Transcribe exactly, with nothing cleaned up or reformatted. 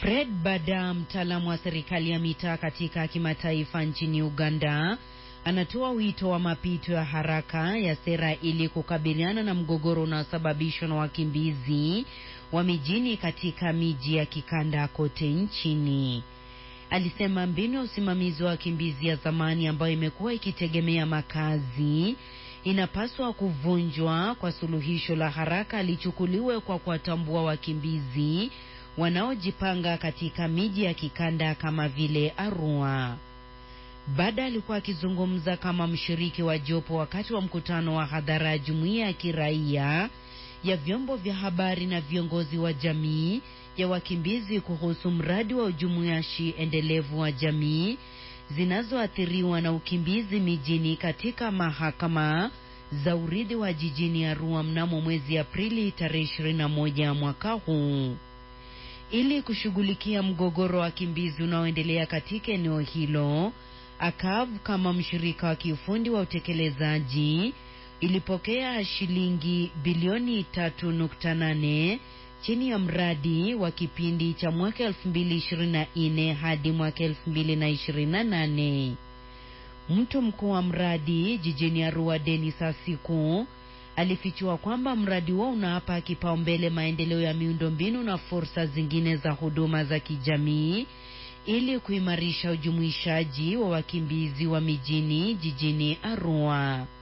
Fred Bada, mtaalamu wa serikali ya mitaa katika kimataifa nchini Uganda, anatoa wito wa mapito ya haraka ya sera ili kukabiliana na mgogoro unaosababishwa na wakimbizi wa mijini katika miji ya kikanda kote nchini. Alisema mbinu ya usimamizi wa wakimbizi ya zamani ambayo imekuwa ikitegemea makazi inapaswa kuvunjwa kwa suluhisho la haraka lichukuliwe kwa kuwatambua wakimbizi wanaojipanga katika miji ya kikanda kama vile Arua. Bada alikuwa akizungumza kama mshiriki wa jopo wakati wa mkutano wa hadhara ya jumuiya ya kiraia ya vyombo vya habari na viongozi wa jamii ya wakimbizi kuhusu mradi wa ujumuishi endelevu wa jamii zinazoathiriwa na ukimbizi mijini katika mahakama za urithi wa jijini Arua mnamo mwezi Aprili tarehe ishirini na moja mwaka huu. Ili kushughulikia mgogoro wa wakimbizi unaoendelea katika eneo hilo, A C A V kama mshirika wa kiufundi wa utekelezaji ilipokea shilingi bilioni tatu nukta nane chini ya mradi wa kipindi cha mwaka elfu mbili ishirini na nne hadi mwaka elfu mbili ishirini na nane. Mtu mkuu wa mradi jijini Arua, Dennis Asiku, alifichua kwamba mradi huo unapa kipaumbele maendeleo ya miundombinu na fursa zingine za huduma za kijamii ili kuimarisha ujumuishaji wa wakimbizi wa mijini jijini Arua.